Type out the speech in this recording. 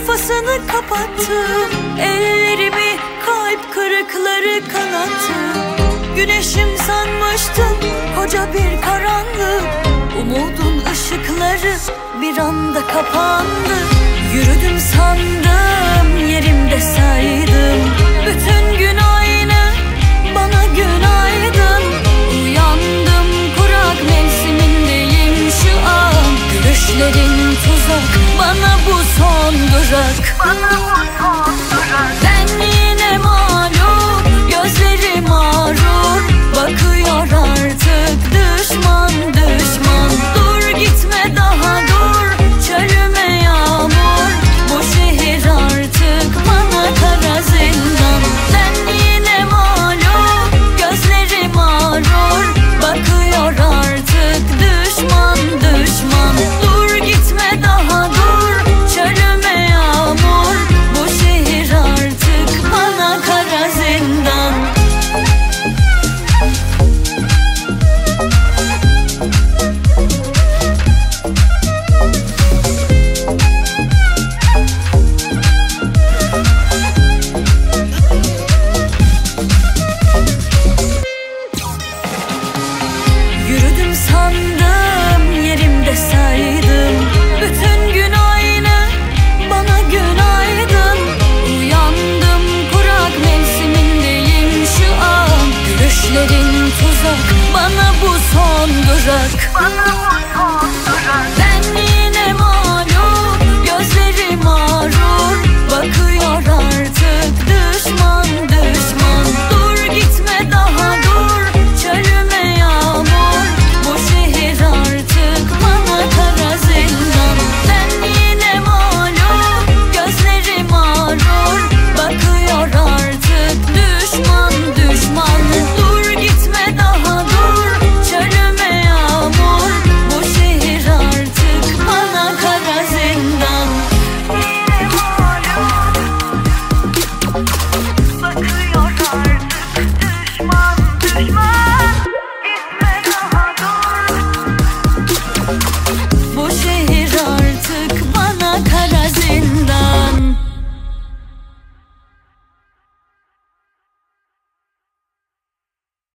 sayfasını kapattım. Ellerimi kalp kırıkları kanattı. Güneşim sanmıştım koca bir karanlık. Umudun ışıkları bir anda kapandı. Yürüdüm sandım, yerimde saydım. Bütün gün aynı, bana günaydın. Uyandım, kurak mevsimindeyim şu an. Gülüşlerin tuzak, bana bu son durak. Ben yine mağlup, gözlerim ağrur. Bakıyor artık düşman düşman. Dur gitme daha dur, çölüme yağmur. Bu şehir artık bana kara zindan. Ben yine mağlup, gözlerim ağrur. Bakıyor artık düşman düşman. Dur gitme daha dur, çölüme yağmur. Bu şehir artık bana kara zindan. Yürüdüm sandım, yerimde saydım. Bütün gün aynı, bana günaydın. Uyandım, kurak mevsimindeyim şu an. Gülüşlerin tuzak, bana bu son durak.